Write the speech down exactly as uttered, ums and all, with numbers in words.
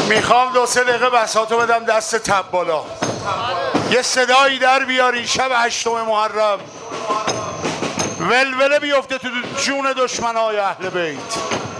میخوام دو سه دقیقه بساطو بدم دست تب بالا. یه صدایی در بیاری شب هشتم محرم، ولوله بیفته تو جون دشمنای اهل بیت.